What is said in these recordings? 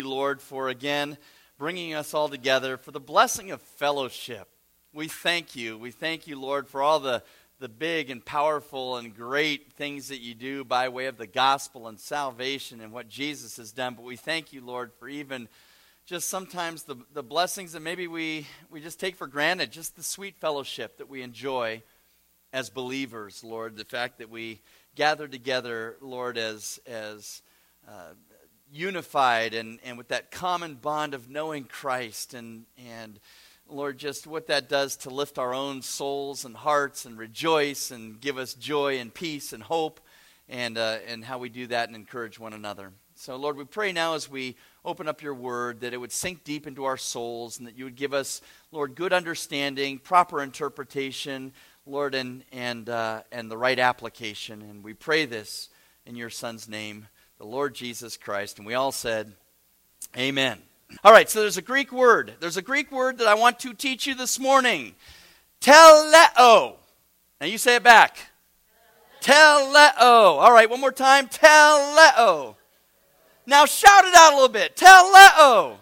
Lord, for again bringing us all together for the blessing of fellowship. We thank you. We thank you, Lord, for all the big and powerful and great things that you do by way of the gospel and salvation and what Jesus has done. But we thank you, Lord, for even just sometimes the blessings that maybe we just take for granted, just the sweet fellowship that we enjoy as believers, Lord. The fact that we gather together, Lord, as unified and with that common bond of knowing Christ and Lord, just what that does to lift our own souls and hearts and rejoice and give us joy and peace and hope and how we do that and encourage one another. So Lord, we pray now as we open up your word that it would sink deep into our souls and that you would give us, Lord, good understanding, proper interpretation, Lord, and the right application. And we pray this in your Son's name, the Lord Jesus Christ. And we all said, amen. All right, so there's a Greek word. There's a Greek word that I want to teach you this morning. Teleo. Now you say it back. Teleo. All right, one more time. Teleo. Now shout it out a little bit. Teleo.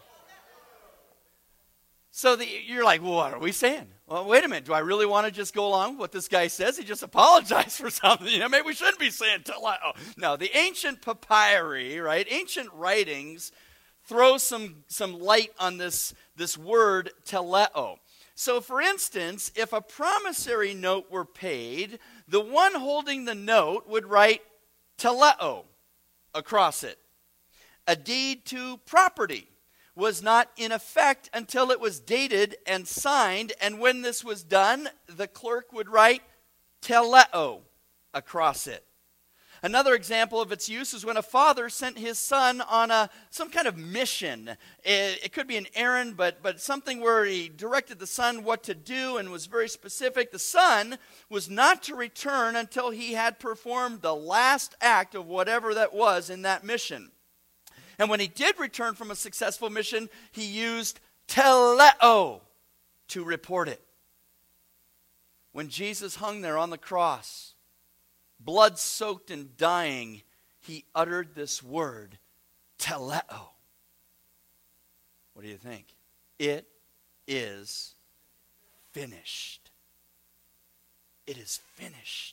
So you're like, well, what are we saying? Well, wait a minute. Do I really want to just go along with what this guy says? He just apologized for something. Maybe we shouldn't be saying teleo. No, the ancient papyri, right? Ancient writings throw some light on this word teleo. So, for instance, if a promissory note were paid, the one holding the note would write teleo across it. A deed to property was not in effect until it was dated and signed, and when this was done, the clerk would write teleo across it. Another example of its use is when a father sent his son on some kind of mission. It could be an errand, but something where he directed the son what to do and was very specific. The son was not to return until he had performed the last act of whatever that was in that mission. And when he did return from a successful mission, he used teleo to report it. When Jesus hung there on the cross, blood-soaked and dying, he uttered this word, teleo. What do you think? It is finished. It is finished.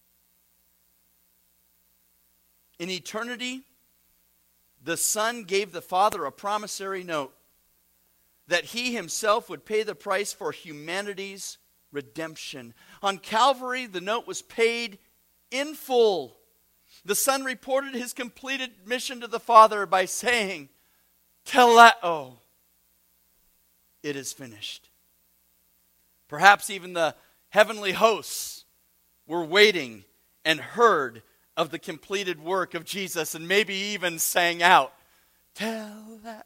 In eternity, the Son gave the Father a promissory note that he himself would pay the price for humanity's redemption. On Calvary, the note was paid in full. The Son reported his completed mission to the Father by saying, teleo, it is finished. Perhaps even the heavenly hosts were waiting and heard of the completed work of Jesus and maybe even sang out, teleo.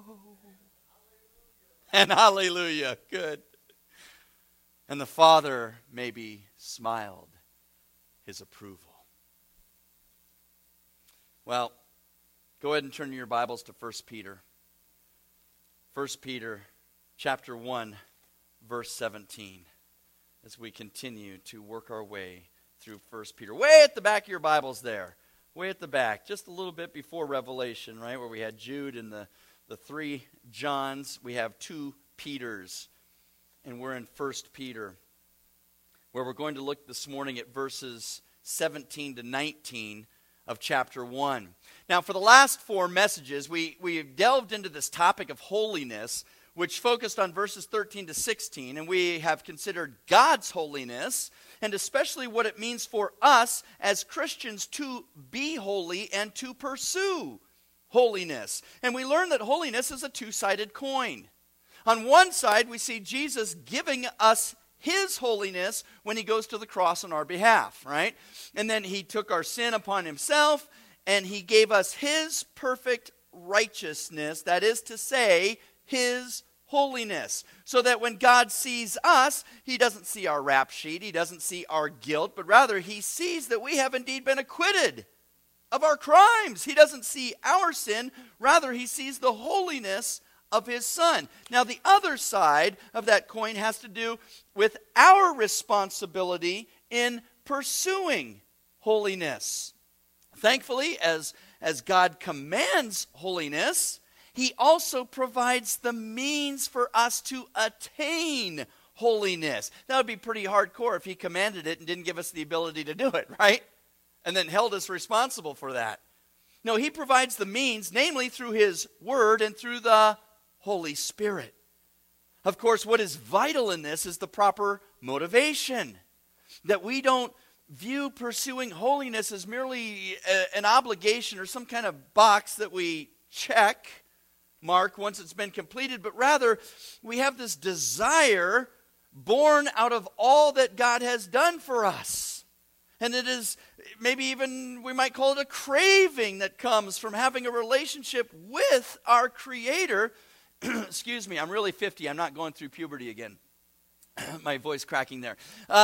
And hallelujah, good. And the Father maybe smiled his approval. Well, go ahead and turn your Bibles to 1 Peter. 1 Peter chapter 1, verse 17, as we continue to work our way through 1 Peter. Way at the back of your Bibles there. Way at the back. Just a little bit before Revelation, right, where we had Jude and the 3 Johns. We have 2 Peters. And we're in 1 Peter, where we're going to look this morning at verses 17 to 19 of chapter 1. Now, for the last 4 messages, we've delved into this topic of holiness, which focused on verses 13 to 16, and we have considered God's holiness, and especially what it means for us as Christians to be holy and to pursue holiness. And we learned that holiness is a two-sided coin. On one side, we see Jesus giving us his holiness when he goes to the cross on our behalf, right? And then he took our sin upon himself, and he gave us his perfect righteousness, that is to say, his holiness. So that when God sees us, he doesn't see our rap sheet, he doesn't see our guilt, but rather he sees that we have indeed been acquitted of our crimes. He doesn't see our sin, rather he sees the holiness of his Son. Now, the other side of that coin has to do with our responsibility in pursuing holiness. Thankfully, as God commands holiness, He also provides the means for us to attain holiness. That would be pretty hardcore if he commanded it and didn't give us the ability to do it, right? And then held us responsible for that. No, he provides the means, namely through his word and through the Holy Spirit. Of course, what is vital in this is the proper motivation. That we don't view pursuing holiness as merely an obligation or some kind of box that we check, mark once it's been completed, but rather we have this desire born out of all that God has done for us. And it is maybe even, we might call it a craving that comes from having a relationship with our Creator. Excuse me, I'm really 50. I'm not going through puberty again. My voice cracking there.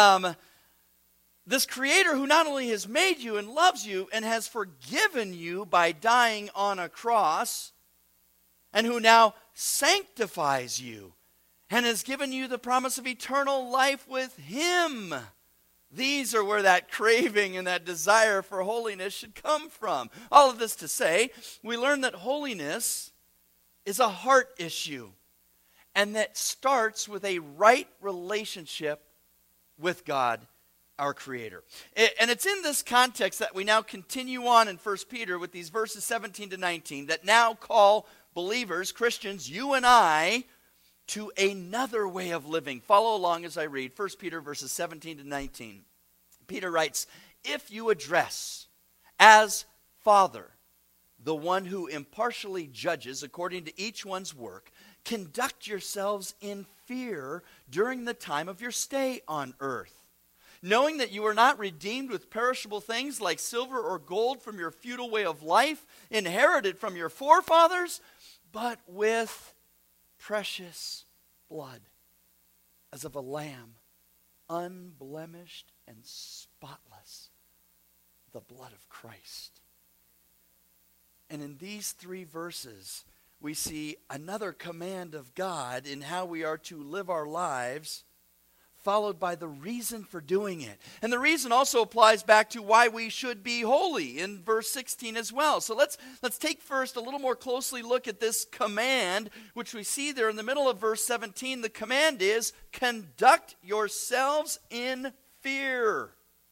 This Creator who not only has made you and loves you and has forgiven you by dying on a cross, and who now sanctifies you and has given you the promise of eternal life with Him. These are where that craving and that desire for holiness should come from. All of this to say, we learn that holiness is a heart issue, and that starts with a right relationship with God, our Creator. And it's in this context that we now continue on in 1 Peter with these verses 17 to 19 that now call believers, Christians, you and I, to another way of living. Follow along as I read 1 Peter verses 17 to 19. Peter writes, if you address as Father the one who impartially judges according to each one's work, conduct yourselves in fear during the time of your stay on earth, knowing that you are not redeemed with perishable things like silver or gold from your futile way of life, inherited from your forefathers, but with precious blood, as of a lamb, unblemished and spotless, the blood of Christ. And in these 3 verses, we see another command of God in how we are to live our lives, followed by the reason for doing it. And the reason also applies back to why we should be holy in verse 16 as well. So let's take first a little more closely look at this command, which we see there in the middle of verse 17. The command is, conduct yourselves in fear.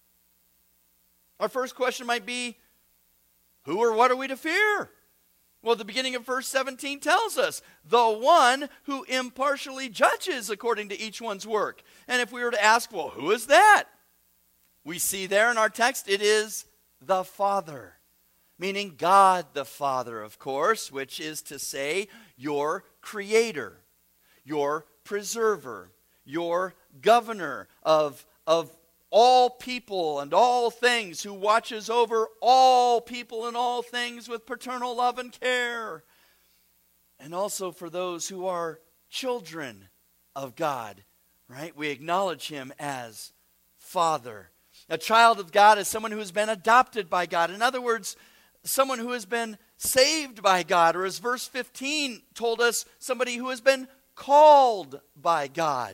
Our first question might be, who or what are we to fear? Well, the beginning of verse 17 tells us, the one who impartially judges according to each one's work. And if we were to ask, well, who is that? We see there in our text, it is the Father. Meaning God the Father, of course, which is to say, your Creator, your Preserver, your Governor of all people and all things, who watches over all people and all things with paternal love and care. And also for those who are children of God, right? We acknowledge Him as Father. A child of God is someone who has been adopted by God. In other words, someone who has been saved by God. Or as verse 15 told us, somebody who has been called by God.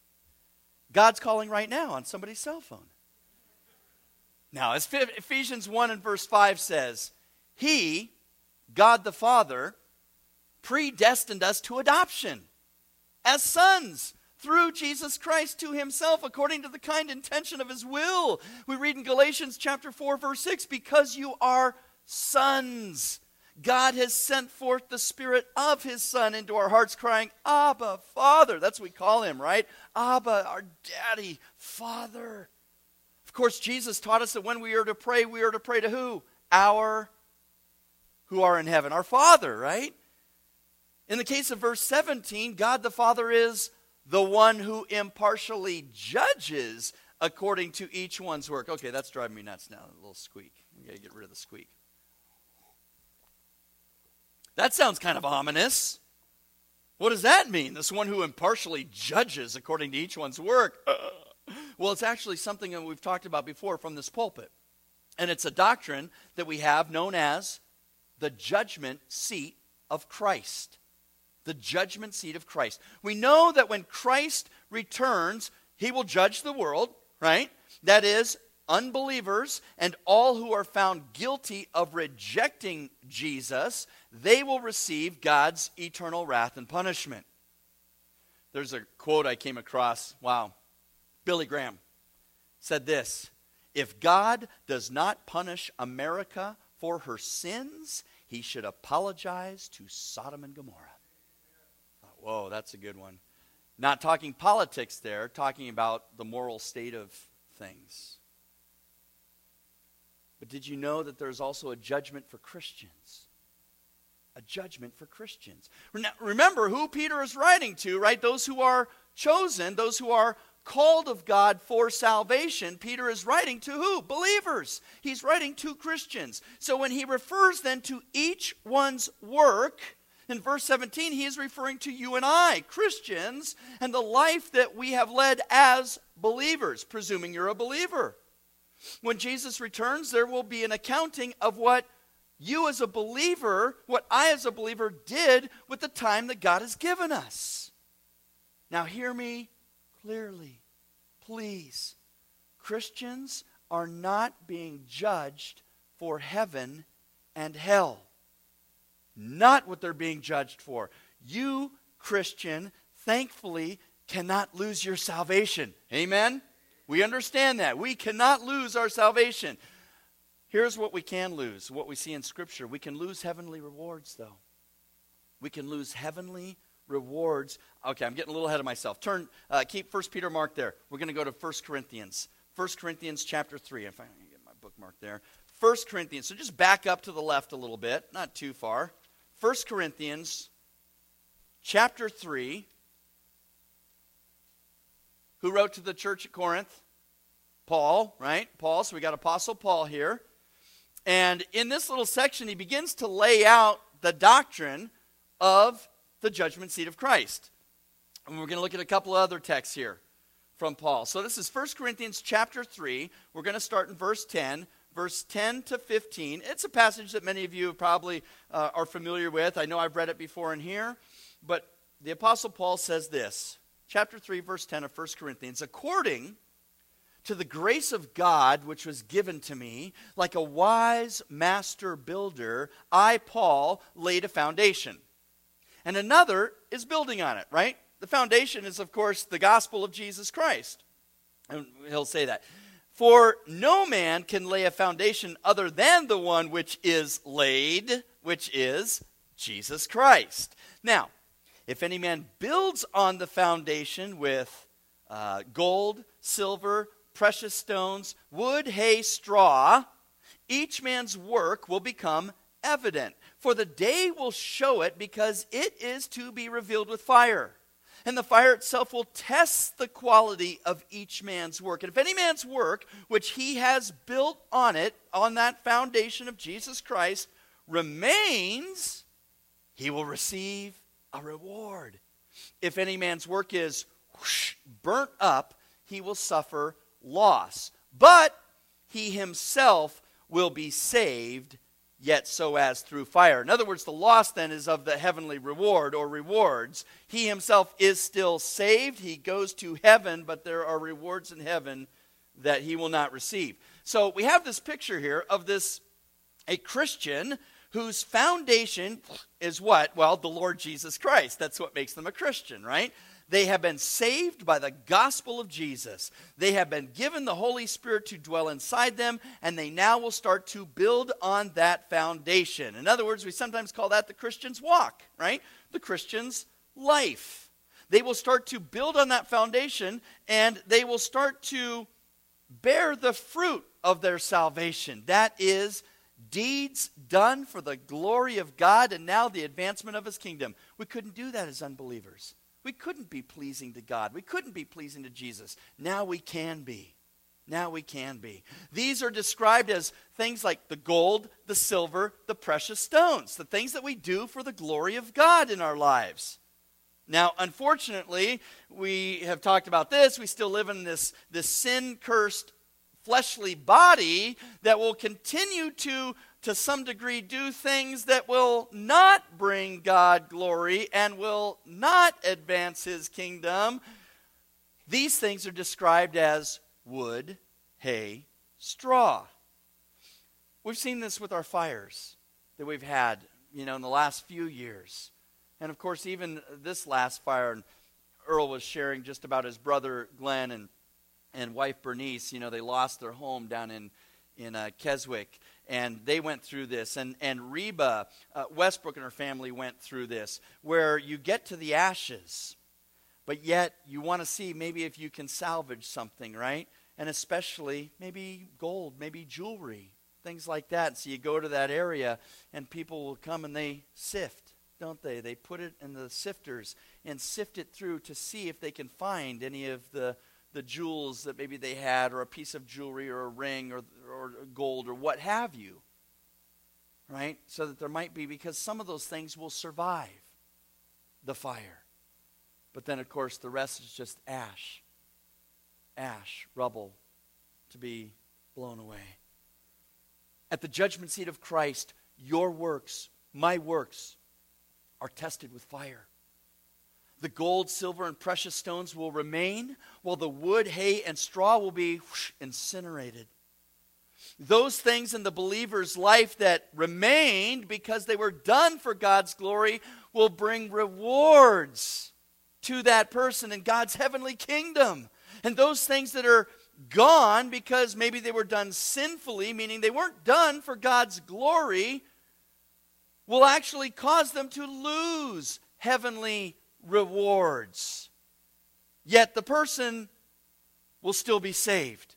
God's calling right now on somebody's cell phone. Now, as Ephesians 1 and verse 5 says, He, God the Father, predestined us to adoption as sons through Jesus Christ to Himself according to the kind intention of His will. We read in Galatians chapter 4 verse 6, because you are sons, God has sent forth the Spirit of His Son into our hearts, crying, Abba, Father. That's what we call Him, right? Abba, our Daddy, Father. Of course, Jesus taught us that when we are to pray to who? Our who are in heaven, our Father, right? In the case of verse 17, God the Father is the one who impartially judges according to each one's work. Okay, that's driving me nuts now, a little squeak. We got to get rid of the squeak. That sounds kind of ominous. What does that mean? This one who impartially judges according to each one's work. Well, it's actually something that we've talked about before from this pulpit. And it's a doctrine that we have known as the judgment seat of Christ. The judgment seat of Christ. We know that when Christ returns, He will judge the world, right? That is, unbelievers and all who are found guilty of rejecting Jesus, they will receive God's eternal wrath and punishment. There's a quote I came across. Wow. Billy Graham said this: "If God does not punish America for her sins, he should apologize to Sodom and Gomorrah." Whoa, that's a good one. Not talking politics there, talking about the moral state of things. But did you know that there's also a judgment for Christians? A judgment for Christians. Remember who Peter is writing to, right? Those who are chosen, those who are called of God for salvation. Peter is writing to who? Believers. He's writing to Christians. So when he refers then to each one's work, in verse 17, he is referring to you and I, Christians, and the life that we have led as believers, presuming you're a believer. When Jesus returns, there will be an accounting of what you as a believer, what I as a believer did with the time that God has given us. Now hear me clearly, please. Christians are not being judged for heaven and hell. Not what they're being judged for. You, Christian, thankfully cannot lose your salvation. Amen? We understand that. We cannot lose our salvation. Here's what we can lose, what we see in Scripture. We can lose heavenly rewards, though. We can lose heavenly rewards. Okay, I'm getting a little ahead of myself. Keep 1 Peter marked there. We're going to go to 1 Corinthians. 1 Corinthians chapter 3. If I can get my bookmark there. 1 Corinthians. So just back up to the left a little bit. Not too far. 1 Corinthians chapter 3. Who wrote to the church at Corinth? Paul, right? Paul. So we got Apostle Paul here. And in this little section, he begins to lay out the doctrine of the judgment seat of Christ. And we're going to look at a couple of other texts here from Paul. So this is 1 Corinthians chapter 3. We're going to start in verse 10. Verse 10 to 15. It's a passage that many of you probably are familiar with. I know I've read it before in here. But the Apostle Paul says this. Chapter 3, verse 10 of 1 Corinthians. "According to the grace of God which was given to me, like a wise master builder, I, Paul, laid a foundation. And another is building on it," right? The foundation is, of course, the gospel of Jesus Christ. And he'll say that. "For no man can lay a foundation other than the one which is laid, which is Jesus Christ. Now, if any man builds on the foundation with gold, silver, precious stones, wood, hay, straw, each man's work will become evident. For the day will show it, because it is to be revealed with fire. And the fire itself will test the quality of each man's work. And if any man's work, which he has built on it, on that foundation of Jesus Christ, remains, he will receive a reward. If any man's work is burnt up, he will suffer loss. But he himself will be saved, yet so as through fire." In other words, the loss then is of the heavenly reward or rewards. He himself is still saved. He goes to heaven, but there are rewards in heaven that he will not receive. So we have this picture here of a Christian whose foundation is what? Well, the Lord Jesus Christ. That's what makes them a Christian, right? They have been saved by the gospel of Jesus. They have been given the Holy Spirit to dwell inside them, and they now will start to build on that foundation. In other words, we sometimes call that the Christian's walk, right? The Christian's life. They will start to build on that foundation, and they will start to bear the fruit of their salvation. That is, deeds done for the glory of God and now the advancement of his kingdom. We couldn't do that as unbelievers. We couldn't be pleasing to God. We couldn't be pleasing to Jesus. Now we can be. Now we can be. These are described as things like the gold, the silver, the precious stones, the things that we do for the glory of God in our lives. Now, unfortunately, we have talked about this. We still live in this sin-cursed fleshly body that will continue to some degree, do things that will not bring God glory and will not advance his kingdom. These things are described as wood, hay, straw. We've seen this with our fires that we've had, in the last few years. And of course, even this last fire, Earl was sharing just about his brother Glenn and wife Bernice. They lost their home down in Keswick, and they went through this. And Reba Westbrook and her family went through this, where you get to the ashes, but yet you want to see maybe if you can salvage something, right? And especially maybe gold, maybe jewelry, things like that. So you go to that area, and people will come and they sift, don't they? They put it in the sifters and sift it through to see if they can find any of the jewels that maybe they had, or a piece of jewelry, or a ring, or gold, or what have you, right? So that there might be, because some of those things will survive the fire. But then, of course, the rest is just ash, rubble, to be blown away. At the judgment seat of Christ, your works, my works, are tested with fire. The gold, silver, and precious stones will remain, while the wood, hay, and straw will be incinerated. Those things in the believer's life that remained because they were done for God's glory will bring rewards to that person in God's heavenly kingdom. And those things that are gone because maybe they were done sinfully, meaning they weren't done for God's glory, will actually cause them to lose heavenly rewards. Yet the person will still be saved.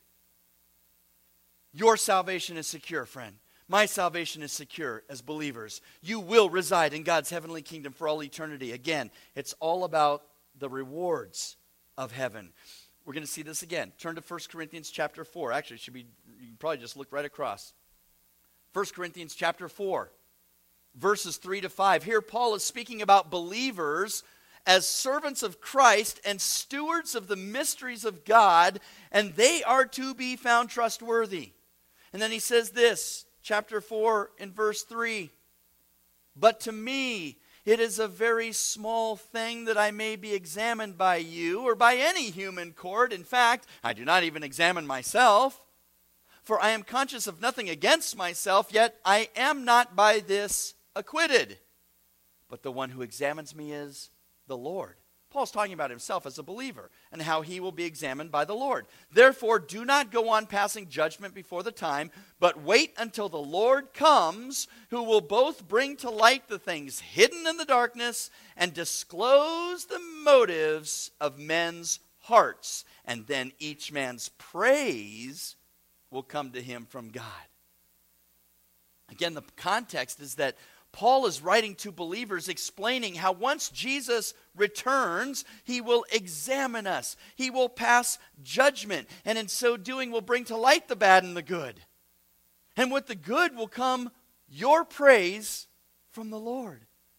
Your salvation is secure, friend. My salvation is secure as believers. You will reside in God's heavenly kingdom for all eternity. Again, it's all about the rewards of heaven. We're going to see this again. Turn to 1 Corinthians chapter 4. Actually, you can probably just look right across. 1 Corinthians chapter 4, verses 3 to 5. Here Paul is speaking about believers as servants of Christ and stewards of the mysteries of God, and they are to be found trustworthy. And then he says this, chapter 4 in verse 3. But to me, it is a very small thing that I may be examined by you or by any human court. In fact, I do not even examine myself, for I am conscious of nothing against myself, yet I am not by this acquitted. But the one who examines me is the Lord. Paul's talking about himself as a believer and how he will be examined by the Lord. Therefore, do not go on passing judgment before the time, but wait until the Lord comes, who will both bring to light the things hidden in the darkness and disclose the motives of men's hearts. And then each man's praise will come to him from God. Again, the context is that Paul is writing to believers explaining how once Jesus returns, he will examine us. He will pass judgment, and in so doing will bring to light the bad and the good. And with the good will come your praise from the Lord.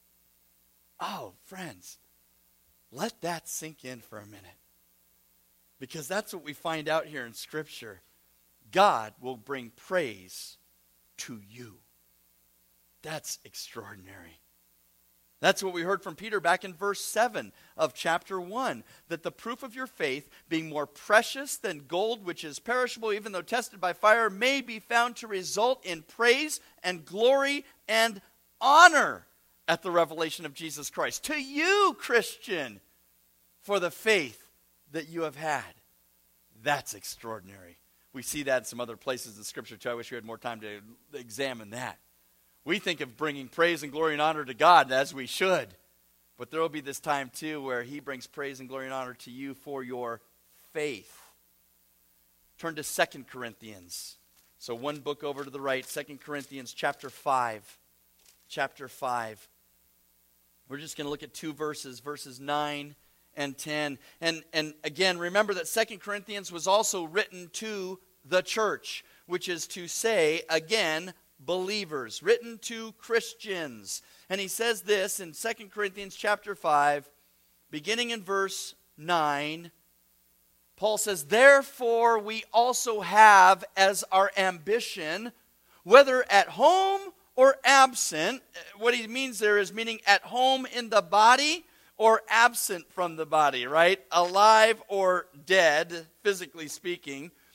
Oh, friends, let that sink in for a minute. Because that's what we find out here in Scripture. God will bring praise to you. That's extraordinary. That's what we heard from Peter back in verse 7 of chapter 1. That the proof of your faith, being more precious than gold, which is perishable, even though tested by fire, may be found to result in praise and glory and honor at the revelation of Jesus Christ. To you, Christian, for the faith that you have had. That's extraordinary. We see that in some other places in Scripture too. I wish we had more time to examine that. We think of bringing praise and glory and honor to God, as we should. But there will be this time, too, where he brings praise and glory and honor to you for your faith. Turn to 2 Corinthians. So one book over to the right, 2 Corinthians chapter 5. Chapter 5. We're just going to look at two verses, verses 9 and 10. And again, remember that 2 Corinthians was also written to the church, which is to say, again, believers, written to Christians. And he says this in 2 Corinthians chapter 5, beginning in verse 9. Paul says, therefore we also have as our ambition, whether at home or absent. What he means there is meaning at home in the body or absent from the body, right? Alive or dead, physically speaking,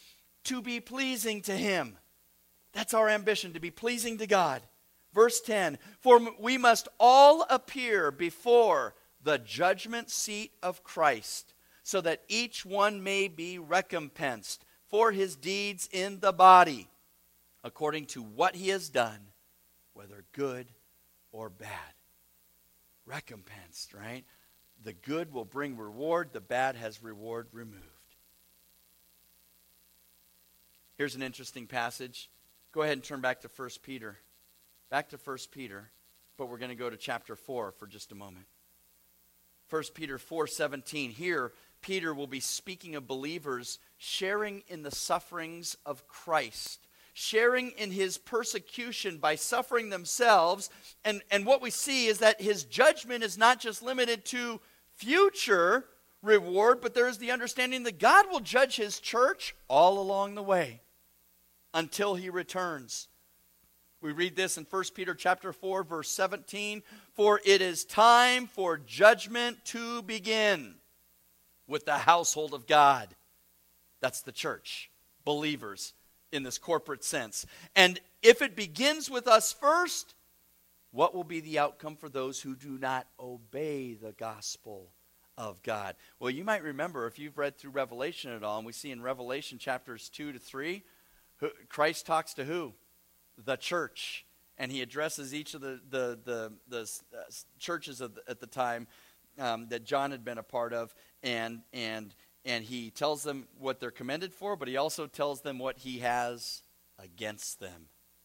to be pleasing to him. That's our ambition, to be pleasing to God. Verse 10, for we must all appear before the judgment seat of Christ, so that each one may be recompensed for his deeds in the body, according to what he has done, whether good or bad. Recompensed, right? The good will bring reward, the bad has reward removed. Here's an interesting passage. Go ahead and turn back to 1 Peter. Back to 1 Peter, but we're going to go to chapter 4 for just a moment. 1 Peter 4:17. Here, Peter will be speaking of believers sharing in the sufferings of Christ, sharing in his persecution by suffering themselves. And what we see is that his judgment is not just limited to future reward, but there is the understanding that God will judge his church all along the way until he returns. We read this in 1 Peter chapter 4, verse 17. For it is time for judgment to begin with the household of God. That's the church, believers in this corporate sense. And if it begins with us first, what will be the outcome for those who do not obey the gospel of God? Well, you might remember if you've read through Revelation at all, and we see in Revelation chapters 2 to 3, Christ talks to who? The church, and he addresses each of the churches at the time that John had been a part of, and he tells them what they're commended for, but he also tells them what he has against them,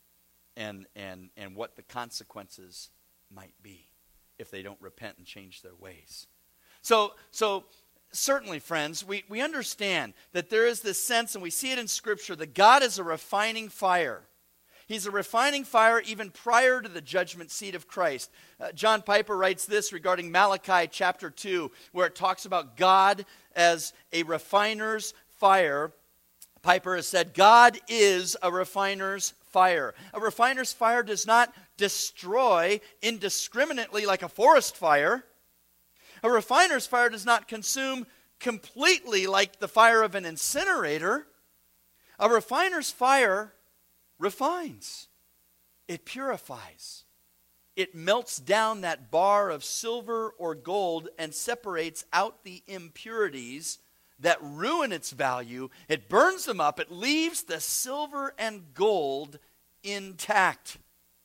and what the consequences might be if they don't repent and change their ways. So certainly, friends, we understand that there is this sense, and we see it in Scripture, that God is a refining fire. He's a refining fire even prior to the judgment seat of Christ. John Piper writes this regarding Malachi chapter 2, where it talks about God as a refiner's fire. Piper has said, God is a refiner's fire. A refiner's fire does not destroy indiscriminately like a forest fire. A refiner's fire does not consume completely like the fire of an incinerator. A refiner's fire refines. It purifies. It melts down that bar of silver or gold and separates out the impurities that ruin its value. It burns them up. It leaves the silver and gold intact.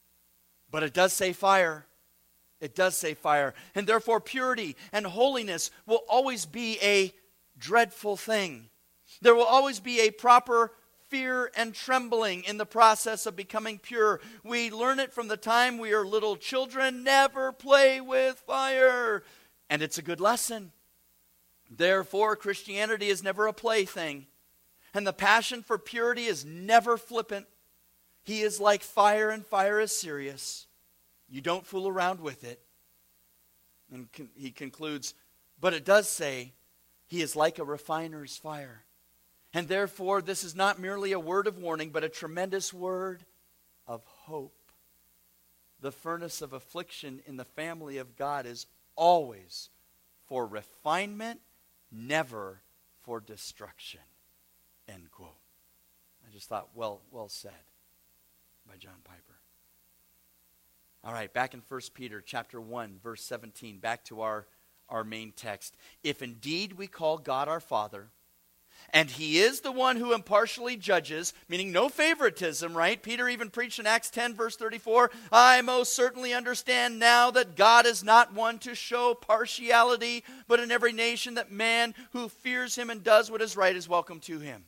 But it does say fire. It does say fire. And therefore purity and holiness will always be a dreadful thing. There will always be a proper fear and trembling in the process of becoming pure. We learn it from the time we are little children. Never play with fire. And it's a good lesson. Therefore, Christianity is never a plaything. And the passion for purity is never flippant. He is like fire, and fire is serious. You don't fool around with it. And he concludes, but it does say, he is like a refiner's fire. And therefore, this is not merely a word of warning, but a tremendous word of hope. The furnace of affliction in the family of God is always for refinement, never for destruction. End quote. I just thought, well said by John Piper. All right, back in 1 Peter chapter 1, verse 17, back to our main text. If indeed we call God our Father, and he is the one who impartially judges, meaning no favoritism, right? Peter even preached in Acts 10, verse 34, I most certainly understand now that God is not one to show partiality, but in every nation that man who fears him and does what is right is welcome to him.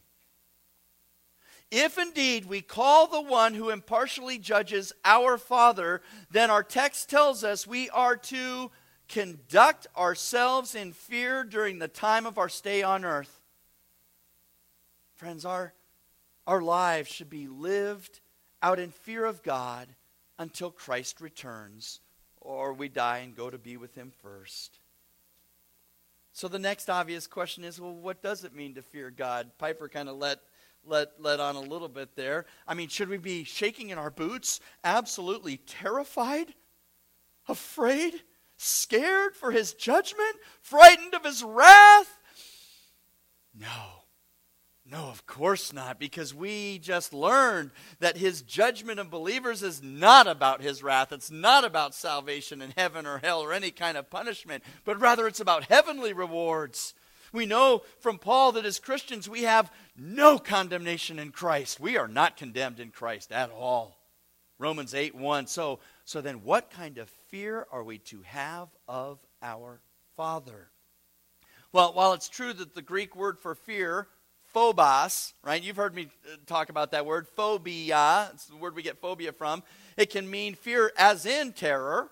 If indeed we call the one who impartially judges our Father, then our text tells us we are to conduct ourselves in fear during the time of our stay on earth. Friends, our lives should be lived out in fear of God until Christ returns, or we die and go to be with him first. So the next obvious question is, well, what does it mean to fear God? Piper kind of let on a little bit there. I mean, should we be shaking in our boots? Absolutely terrified? Afraid? Scared for his judgment? Frightened of his wrath? No. No, of course not, because we just learned that his judgment of believers is not about his wrath. It's not about salvation in heaven or hell or any kind of punishment, but rather it's about heavenly rewards. We know from Paul that as Christians we have no condemnation in Christ. We are not condemned in Christ at all. Romans 8:1. So then what kind of fear are we to have of our Father? Well, while it's true that the Greek word for fear, phobos, right? You've heard me talk about that word, phobia. It's the word we get phobia from. It can mean fear as in terror.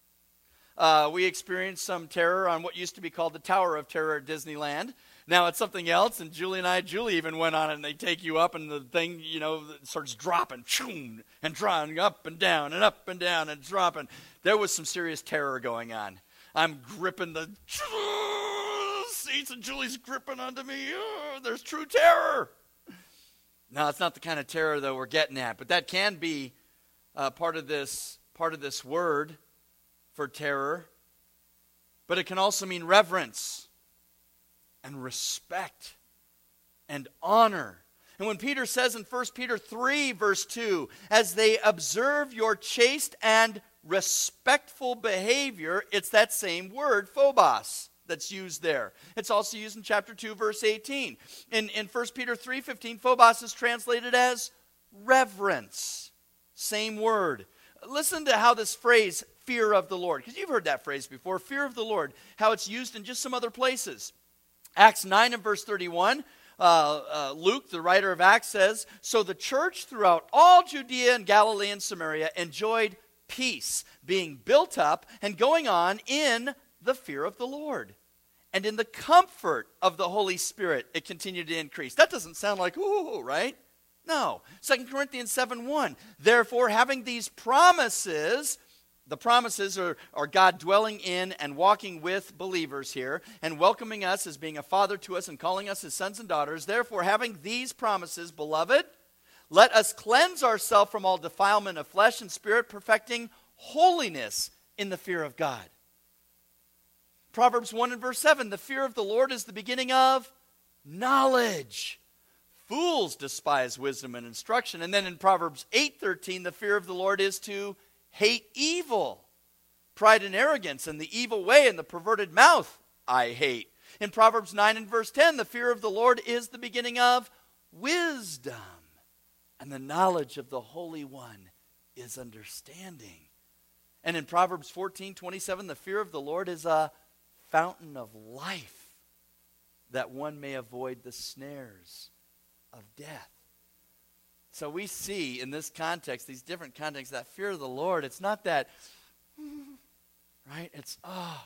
We experienced some terror on what used to be called the Tower of Terror at Disneyland. Now it's something else, and Julie even went on it, and they take you up, and the thing, starts dropping, and drawing up and down and dropping. There was some serious terror going on. I'm gripping the seats, and Julie's gripping onto me. Oh, there's true terror. No, it's not the kind of terror that we're getting at, but that can be part of this word for terror. But it can also mean reverence and respect and honor. And when Peter says in 1 Peter 3, verse 2, as they observe your chaste and respectful behavior, it's that same word, phobos, that's used there. It's also used in chapter 2, verse 18. In 1 Peter 3:15, phobos is translated as reverence. Same word. Listen to how this phrase, fear of the Lord, because you've heard that phrase before, fear of the Lord, how it's used in just some other places. Acts 9 and verse 31, Luke, the writer of Acts, says, so the church throughout all Judea and Galilee and Samaria enjoyed peace, being built up and going on in the fear of the Lord. And in the comfort of the Holy Spirit, it continued to increase. That doesn't sound like, ooh, right? No. 2 Corinthians 7:1, therefore, having these promises, the promises are God dwelling in and walking with believers here and welcoming us as being a father to us and calling us his sons and daughters. Therefore, having these promises, beloved, let us cleanse ourselves from all defilement of flesh and spirit, perfecting holiness in the fear of God. Proverbs 1 and verse 7, the fear of the Lord is the beginning of knowledge. Fools despise wisdom and instruction. And then in Proverbs 8:13, the fear of the Lord is to hate evil. Pride and arrogance and the evil way and the perverted mouth I hate. In Proverbs 9 and verse 10, the fear of the Lord is the beginning of wisdom. And the knowledge of the Holy One is understanding. And in Proverbs 14:27, the fear of the Lord is a fountain of life, that one may avoid the snares of death. So we see in this context, these different contexts, that fear of the Lord, it's not that, right? It's,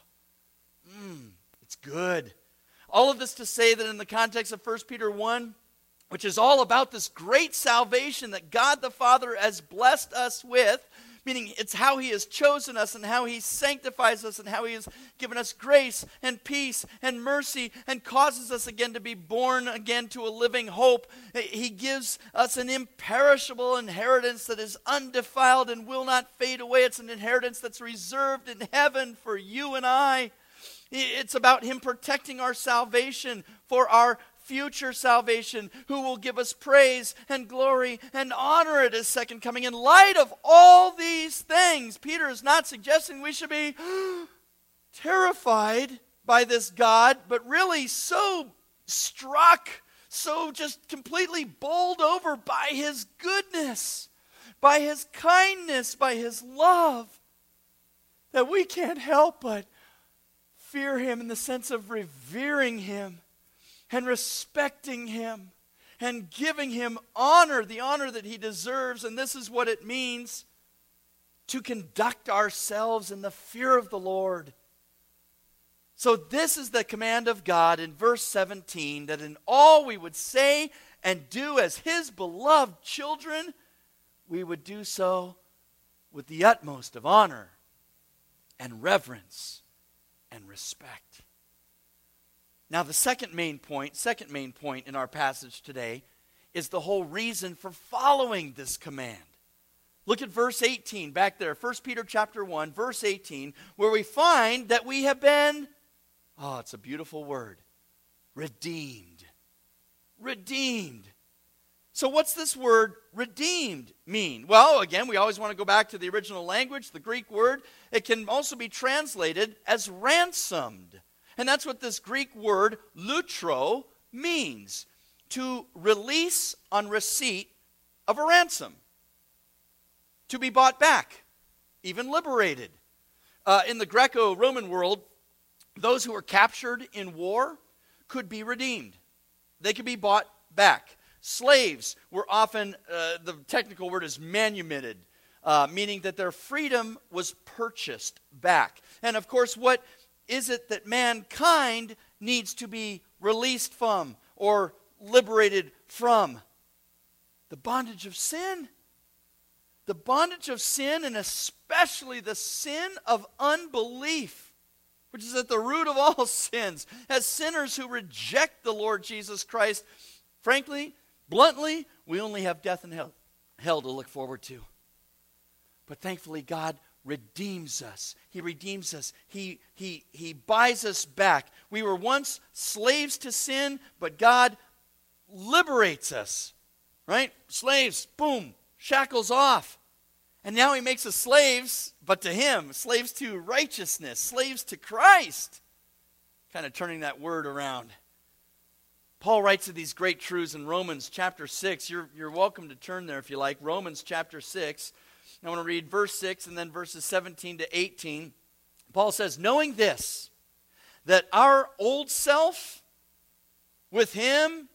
it's good. All of this to say that in the context of 1 Peter 1, which is all about this great salvation that God the Father has blessed us with, meaning it's how he has chosen us and how he sanctifies us and how he has given us grace and peace and mercy and causes us again to be born again to a living hope. He gives us an imperishable inheritance that is undefiled and will not fade away. It's an inheritance that's reserved in heaven for you and I. It's about him protecting our salvation for our future salvation, who will give us praise and glory and honor at his second coming. In light of all these things, Peter is not suggesting we should be terrified by this God, but really so struck, so just completely bowled over by his goodness, by his kindness, by his love, that we can't help but fear him in the sense of revering him and respecting him and giving him honor, the honor that he deserves. And this is what it means to conduct ourselves in the fear of the Lord. So this is the command of God in verse 17, that in all we would say and do as his beloved children, we would do so with the utmost of honor and reverence and respect. Now the second main point in our passage today is the whole reason for following this command. Look at verse 18 back there, 1 Peter chapter 1, verse 18, where we find that we have been, it's a beautiful word, redeemed. redeemed. So what's this word redeemed mean? Well, again, we always want to go back to the original language, the Greek word. It can also be translated as ransomed. And that's what this Greek word lutro means, to release on receipt of a ransom, to be bought back, even liberated. In the Greco-Roman world, those who were captured in war could be redeemed. They could be bought back. Slaves were often, the technical word is manumitted, meaning that their freedom was purchased back. And of course, what is it that mankind needs to be released from or liberated from? The bondage of sin. The bondage of sin, and especially the sin of unbelief, which is at the root of all sins. As sinners who reject the Lord Jesus Christ, frankly, bluntly, we only have death and hell to look forward to. But thankfully, God redeems us. He redeems us. He buys us back. We were once slaves to sin, but God liberates us. Right? Slaves, boom, shackles off. And now he makes us slaves, but to him, slaves to righteousness, slaves to Christ. Kind of turning that word around. Paul writes of these great truths in Romans chapter 6. You're welcome to turn there if you like. Romans chapter 6. I want to read verse 6 and then verses 17 to 18. Paul says, knowing this, that our old self with him,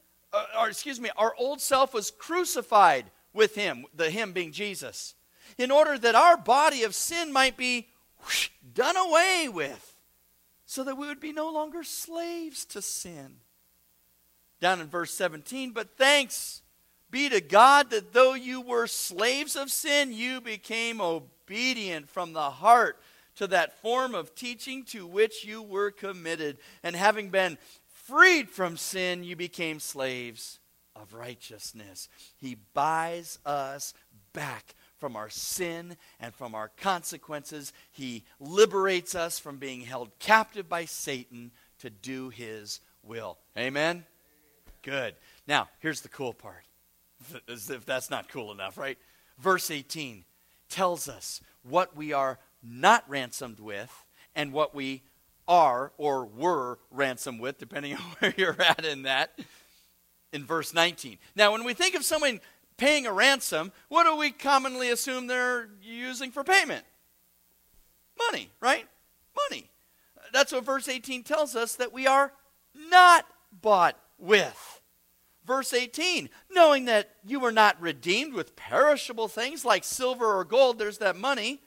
our old self was crucified with him, the him being Jesus, in order that our body of sin might be done away with, so that we would be no longer slaves to sin. Down in verse 17, but thanks be to God that though you were slaves of sin, you became obedient from the heart to that form of teaching to which you were committed. And having been freed from sin, you became slaves of righteousness. He buys us back from our sin and from our consequences. He liberates us from being held captive by Satan to do his will. Amen? Good. Now, here's the cool part. As if that's not cool enough, right? Verse 18 tells us what we are not ransomed with and what we are or were ransomed with, depending on where you're at in that, in verse 19. Now, when we think of someone paying a ransom, what do we commonly assume they're using for payment? Money, right? Money. That's what verse 18 tells us that we are not bought with. Verse 18, knowing that you were not redeemed with perishable things like silver or gold, there's that money.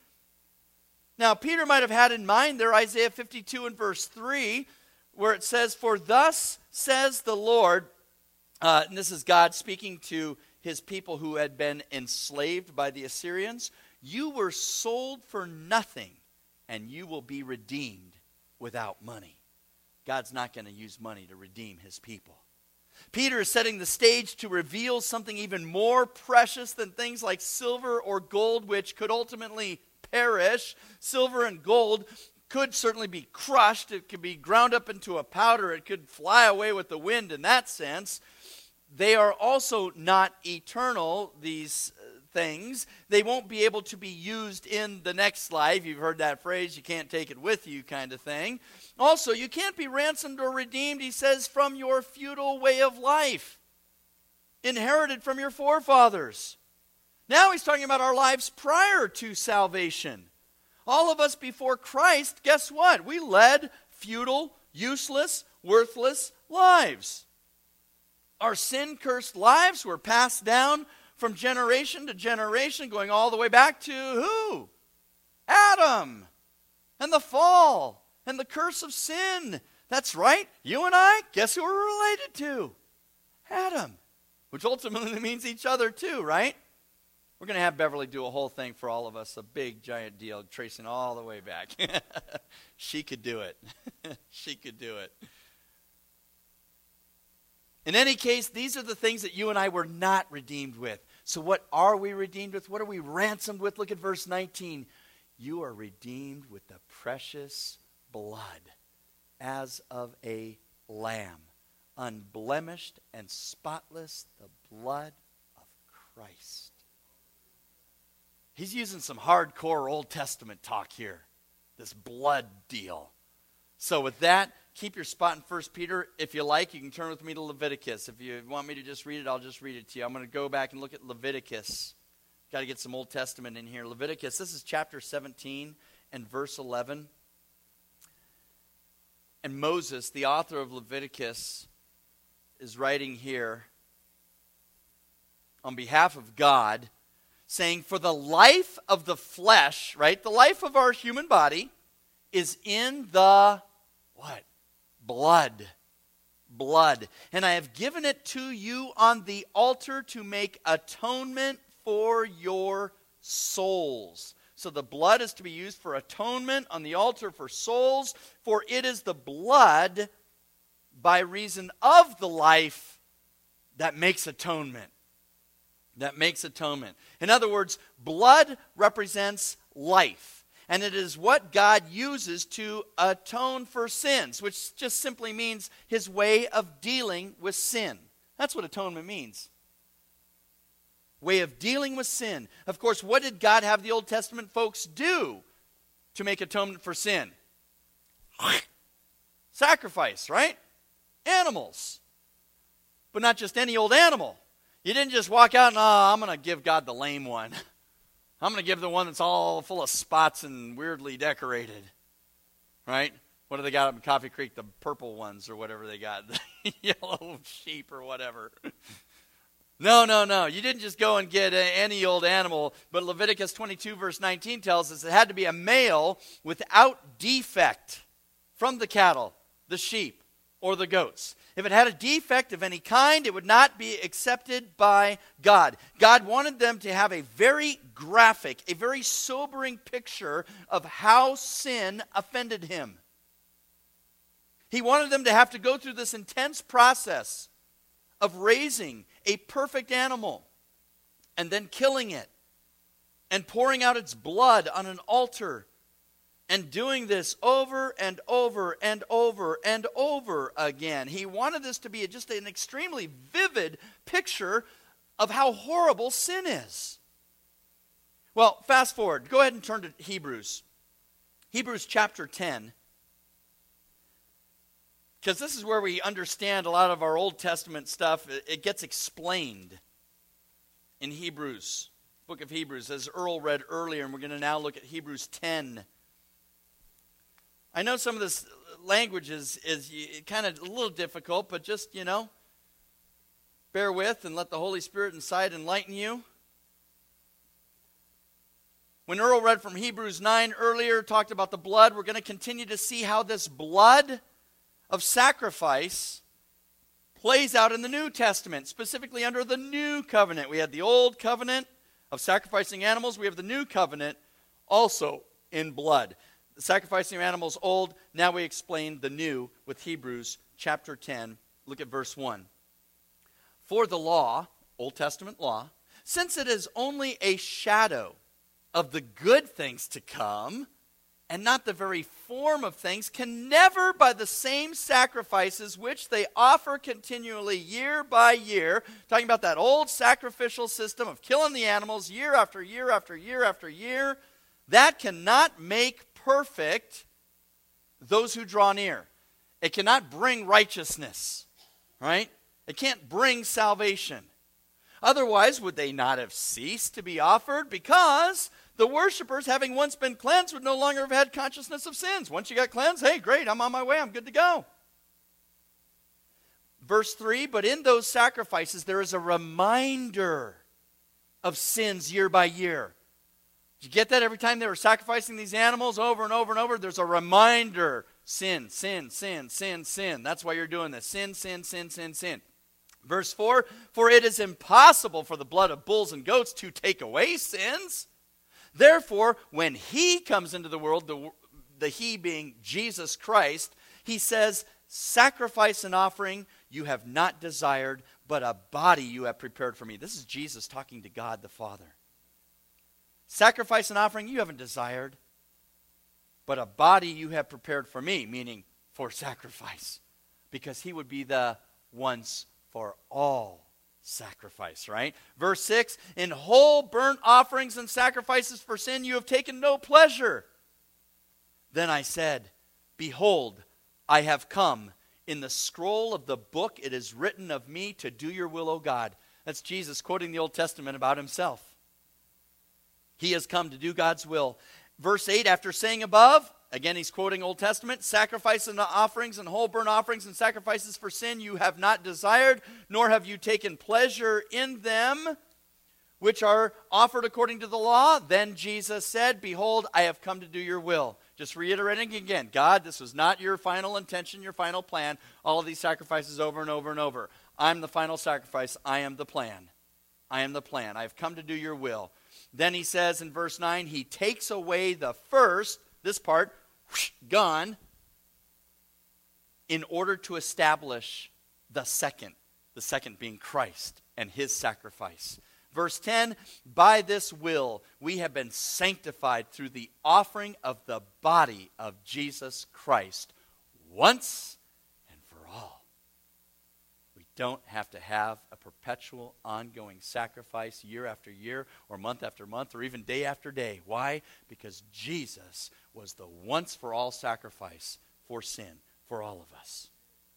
Now, Peter might have had in mind there Isaiah 52 and verse 3, where it says, for thus says the Lord, and this is God speaking to his people who had been enslaved by the Assyrians, you were sold for nothing, and you will be redeemed without money. God's not going to use money to redeem his people. Peter is setting the stage to reveal something even more precious than things like silver or gold, which could ultimately perish. Silver and gold could certainly be crushed. It could be ground up into a powder. It could fly away with the wind in that sense. They are also not eternal, these things. They won't be able to be used in the next life. You've heard that phrase, you can't take it with you kind of thing. Also, you can't be ransomed or redeemed, he says, from your feudal way of life, inherited from your forefathers. Now he's talking about our lives prior to salvation. All of us before Christ, guess what? We led feudal, useless, worthless lives. Our sin-cursed lives were passed down from generation to generation, going all the way back to who? Adam, and the fall, and the curse of sin. That's right, you and I, guess who we're related to? Adam, which ultimately means each other too, right? We're going to have Beverly do a whole thing for all of us, a big, giant deal, tracing all the way back. She could do it. She could do it. In any case, these are the things that you and I were not redeemed with. So what are we redeemed with? What are we ransomed with? Look at verse 19. You are redeemed with the precious blood as of a lamb, unblemished and spotless, the blood of Christ. He's using some hardcore Old Testament talk here, this blood deal. So with that, keep your spot in 1 Peter. If you like, you can turn with me to Leviticus. If you want me to just read it, I'll just read it to you. I'm going to go back and look at Leviticus. Got to get some Old Testament in here. Leviticus, this is chapter 17 and verse 11. And Moses, the author of Leviticus, is writing here on behalf of God, saying, for the life of the flesh, right, the life of our human body is in the, what? Blood. Blood. And I have given it to you on the altar to make atonement for your souls. So the blood is to be used for atonement on the altar for souls, for it is the blood by reason of the life that makes atonement. That makes atonement. In other words, blood represents life. And it is what God uses to atone for sins, which just simply means his way of dealing with sin. That's what atonement means. Way of dealing with sin. Of course, what did God have the Old Testament folks do to make atonement for sin? Sacrifice, right? Animals. But not just any old animal. You didn't just walk out and, I'm going to give God the lame one. I'm going to give the one that's all full of spots and weirdly decorated. Right? What do they got up in Coffee Creek? The purple ones or whatever they got. The yellow sheep or whatever. No. You didn't just go and get any old animal. But Leviticus 22 verse 19 tells us it had to be a male without defect from the cattle, the sheep, or the goats. If it had a defect of any kind, it would not be accepted by God. God wanted them to have a very graphic, a very sobering picture of how sin offended him. He wanted them to have to go through this intense process of raising a perfect animal and then killing it and pouring out its blood on an altar and doing this over and over and over and over again. He wanted this to be just an extremely vivid picture of how horrible sin is. Well, fast forward. Go ahead and turn to Hebrews. Hebrews chapter 10. Because this is where we understand a lot of our Old Testament stuff. It gets explained in Hebrews, book of Hebrews, as Earl read earlier, and we're going to now look at Hebrews 10. I know some of this language is kind of a little difficult, but just, bear with and let the Holy Spirit inside enlighten you. When Earl read from Hebrews 9 earlier, talked about the blood, we're going to continue to see how this blood of sacrifice plays out in the New Testament, specifically under the New Covenant. We had the Old Covenant of sacrificing animals. We have the New Covenant also in blood. The sacrificing of animals old, now we explain the new with Hebrews chapter 10. Look at verse 1. For the law, Old Testament law, since it is only a shadow of the good things to come, and not the very form of things, can never, by the same sacrifices which they offer continually year by year, talking about that old sacrificial system of killing the animals year after year after year after year, that cannot make perfect those who draw near. It cannot bring righteousness, right? It can't bring salvation. Otherwise, would they not have ceased to be offered? Because the worshipers, having once been cleansed, would no longer have had consciousness of sins. Once you got cleansed, hey, great, I'm on my way, I'm good to go. Verse 3, but in those sacrifices there is a reminder of sins year by year. Did you get that? Every time they were sacrificing these animals over and over and over, there's a reminder. Sin, sin, sin, sin, sin. That's why you're doing this. Sin, sin, sin, sin, sin. Verse 4, for it is impossible for the blood of bulls and goats to take away sins. Therefore, when he comes into the world, the he being Jesus Christ, he says, sacrifice and offering you have not desired, but a body you have prepared for me. This is Jesus talking to God the Father. Sacrifice and offering you haven't desired, but a body you have prepared for me, meaning for sacrifice, because he would be the once for all sacrifice, right? Verse 6, in whole burnt offerings and sacrifices for sin you have taken no pleasure. Then I said, behold, I have come. In the scroll of the book it is written of me to do your will, O God. That's Jesus quoting the Old Testament about himself. He has come to do God's will. Verse 8, after saying above, again he's quoting Old Testament, sacrifice and offerings and whole burnt offerings and sacrifices for sin you have not desired, nor have you taken pleasure in them, which are offered according to the law. Then Jesus said, behold, I have come to do your will. Just reiterating again, God, this was not your final intention, your final plan. All of these sacrifices over and over and over. I'm the final sacrifice. I am the plan. I am the plan. I have come to do your will. Then he says in verse 9, he takes away the first, this part, gone, in order to establish the second being Christ and his sacrifice. Verse 10, by this will we have been sanctified through the offering of the body of Jesus Christ once and for all. We don't have to have a perpetual ongoing sacrifice year after year or month after month or even day after day. Why? Because Jesus was the once for all sacrifice for sin for all of us.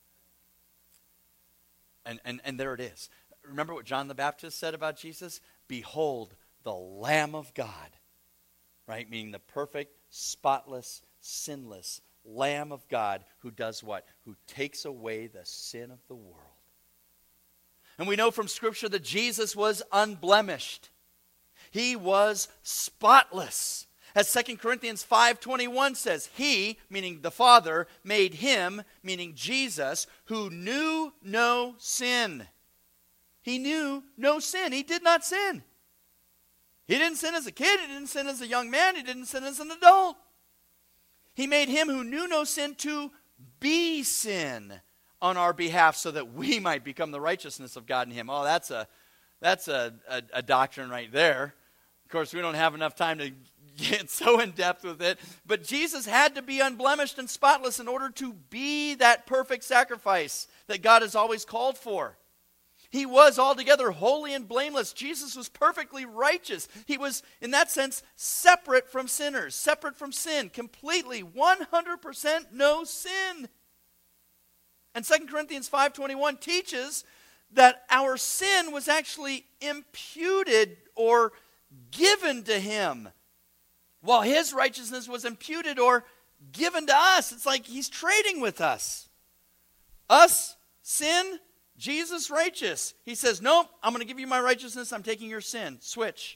And there it is. Remember what John the Baptist said about Jesus? Behold, the Lamb of God, right? Meaning the perfect, spotless, sinless Lamb of God who does what? Who takes away the sin of the world. And we know from Scripture that Jesus was unblemished. He was spotless. As 2 Corinthians 5:21 says, he, meaning the Father, made him, meaning Jesus, who knew no sin. He knew no sin. He did not sin. He didn't sin as a kid. He didn't sin as a young man. He didn't sin as an adult. He made him who knew no sin to be sin on our behalf so that we might become the righteousness of God in him. Oh, that's a doctrine right there. Of course, we don't have enough time to get so in depth with it. But Jesus had to be unblemished and spotless in order to be that perfect sacrifice that God has always called for. He was altogether holy and blameless. Jesus was perfectly righteous. He was, in that sense, separate from sinners, separate from sin, completely, 100% no sin. And 2 Corinthians 5:21 teaches that our sin was actually imputed or given to him, while his righteousness was imputed or given to us. It's like he's trading with us. Us, sin, Jesus, righteous. He says, nope, I'm going to give you my righteousness. I'm taking your sin. Switch.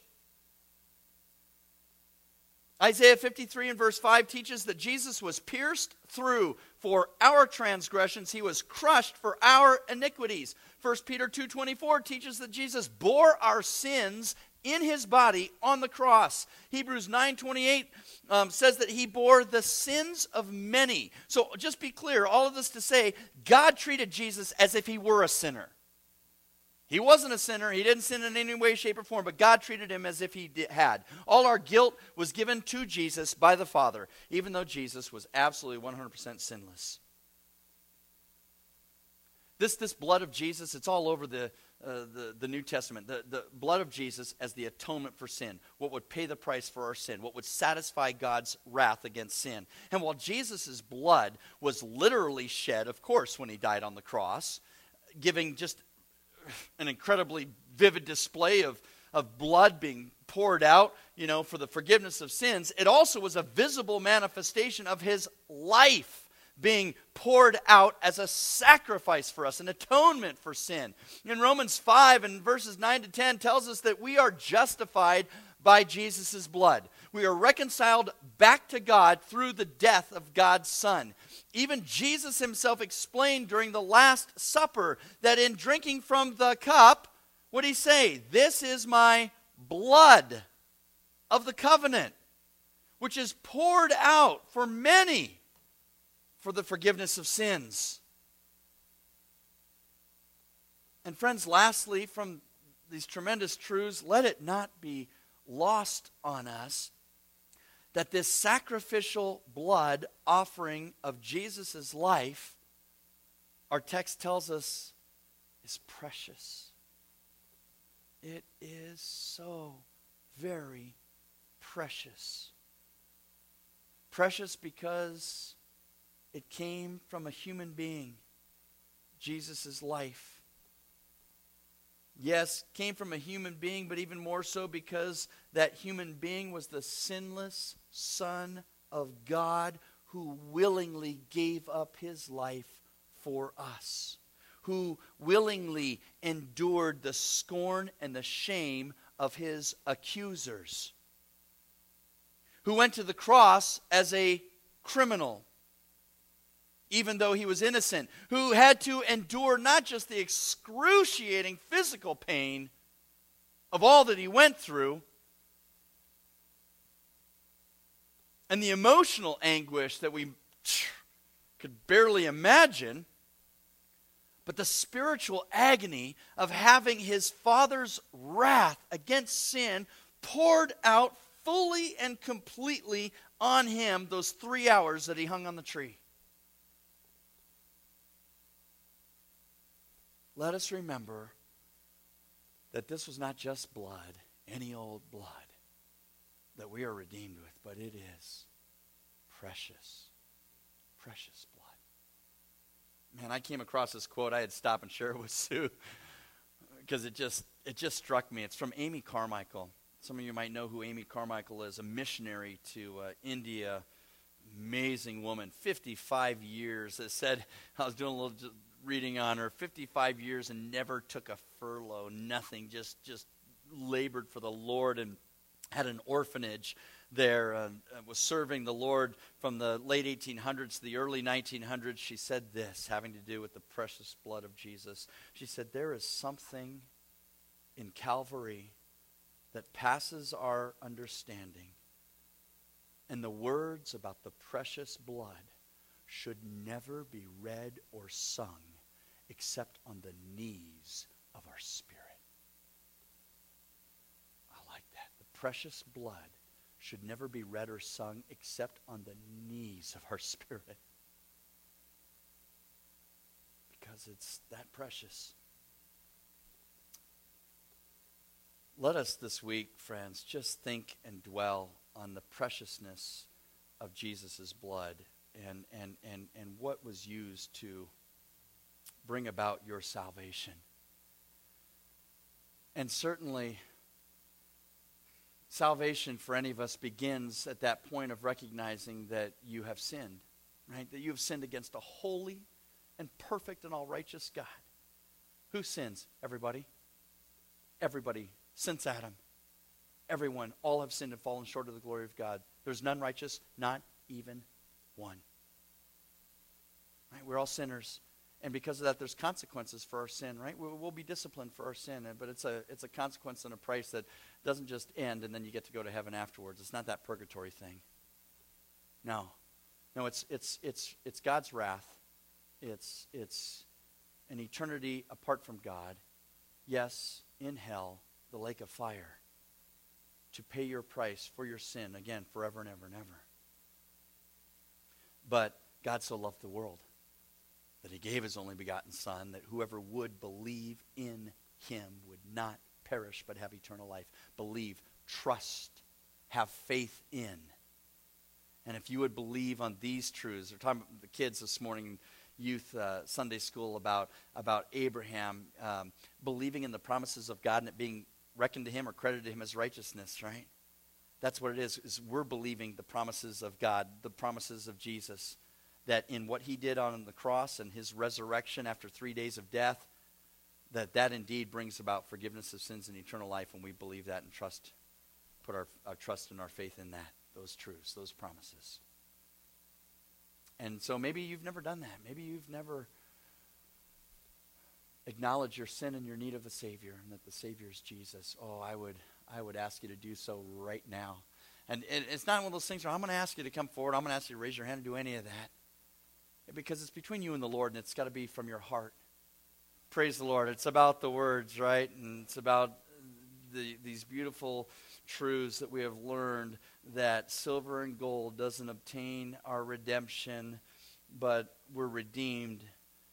Isaiah 53 and verse 5 teaches that Jesus was pierced through for our transgressions. He was crushed for our iniquities. 1 Peter 2:24 teaches that Jesus bore our sins in his body on the cross. Hebrews 9:28 says that he bore the sins of many. So just be clear, all of this to say, God treated Jesus as if he were a sinner. He wasn't a sinner. He didn't sin in any way, shape, or form, but God treated him as if he had. All our guilt was given to Jesus by the Father, even though Jesus was absolutely 100% sinless. This blood of Jesus, it's all over the New Testament. The blood of Jesus as the atonement for sin, what would pay the price for our sin, what would satisfy God's wrath against sin. And while Jesus' blood was literally shed, of course, when he died on the cross, giving just an incredibly vivid display of blood being poured out, for the forgiveness of sins, it also was a visible manifestation of his life being poured out as a sacrifice for us, an atonement for sin. In Romans 5 and verses 9 to 10 tells us that we are justified by Jesus' blood. We are reconciled back to God through the death of God's Son. Even Jesus himself explained during the Last Supper that in drinking from the cup, what did he say? This is my blood of the covenant, which is poured out for many for the forgiveness of sins. And friends, lastly, from these tremendous truths, let it not be lost on us that this sacrificial blood offering of Jesus' life, our text tells us, is precious. It is so very precious. Precious because it came from a human being, Jesus' life. Yes, came from a human being, but even more so because that human being was the sinless Son of God who willingly gave up his life for us, who willingly endured the scorn and the shame of his accusers, who went to the cross as a criminal, even though he was innocent, who had to endure not just the excruciating physical pain of all that he went through, and the emotional anguish that we could barely imagine, but the spiritual agony of having his Father's wrath against sin poured out fully and completely on him those 3 hours that he hung on the tree. Let us remember that this was not just blood, any old blood that we are redeemed with, but it is precious, precious blood. Man, I came across this quote. I had to stop and share it with Sue because it just struck me. It's from Amy Carmichael. Some of you might know who Amy Carmichael is, a missionary to India, amazing woman, 55 years. It said, I was doing a little reading on her, 55 years and never took a furlough, nothing, just labored for the Lord and had an orphanage there, was serving the Lord from the late 1800s to the early 1900s. She said this, having to do with the precious blood of Jesus. She said, there is something in Calvary that passes our understanding, and the words about the precious blood should never be read or sung except on the knees of our spirit. I like that. The precious blood should never be read or sung except on the knees of our spirit. Because it's that precious. Let us this week, friends, just think and dwell on the preciousness of Jesus' blood and what was used to bring about your salvation. And certainly, salvation for any of us begins at that point of recognizing that you have sinned, right? That you have sinned against a holy and perfect and all righteous God. Who sins? Everybody. Everybody. Since Adam. Everyone. All have sinned and fallen short of the glory of God. There's none righteous, not even one. Right? We're all sinners. And because of that, there's consequences for our sin, right? We'll be disciplined for our sin, but it's a consequence and a price that doesn't just end and then you get to go to heaven afterwards. It's not that purgatory thing. No, it's God's wrath. It's an eternity apart from God. Yes, in hell, the lake of fire, to pay your price for your sin, again, forever and ever and ever. But God so loved the world that he gave his only begotten Son, that whoever would believe in him would not perish but have eternal life. Believe, trust, have faith in. And if you would believe on these truths, we're talking about the kids this morning, youth Sunday school, about Abraham believing in the promises of God and it being reckoned to him or credited to him as righteousness, right? That's what it is we're believing the promises of God, the promises of Jesus, that in what he did on the cross and his resurrection after 3 days of death, that indeed brings about forgiveness of sins and eternal life, and we believe that and put our trust and our faith in that, those truths, those promises. And so maybe you've never done that. Maybe you've never acknowledged your sin and your need of a Savior, and that the Savior is Jesus. Oh, I would ask you to do so right now. And it's not one of those things where I'm going to ask you to come forward, I'm going to ask you to raise your hand and do any of that. Because it's between you and the Lord, and it's got to be from your heart. Praise the Lord. It's about the words, right? And it's about these beautiful truths that we have learned, that silver and gold doesn't obtain our redemption, but we're redeemed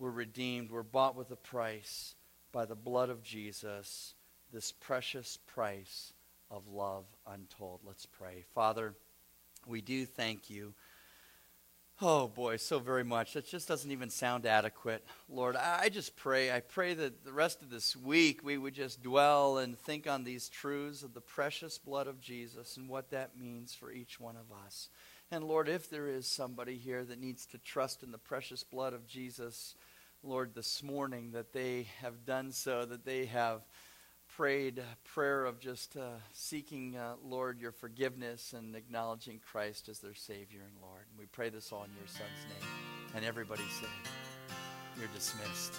We're redeemed. We're bought with a price by the blood of Jesus, this precious price of love untold. Let's pray. Father, we do thank you. Oh boy, so very much. That just doesn't even sound adequate. Lord, I just pray. I pray that the rest of this week we would just dwell and think on these truths of the precious blood of Jesus and what that means for each one of us. And Lord, if there is somebody here that needs to trust in the precious blood of Jesus, Lord, this morning that they have done so, that they have prayed a prayer of just seeking, Lord, your forgiveness and acknowledging Christ as their Savior and Lord. And we pray this all in your Son's name. And everybody said, you're dismissed.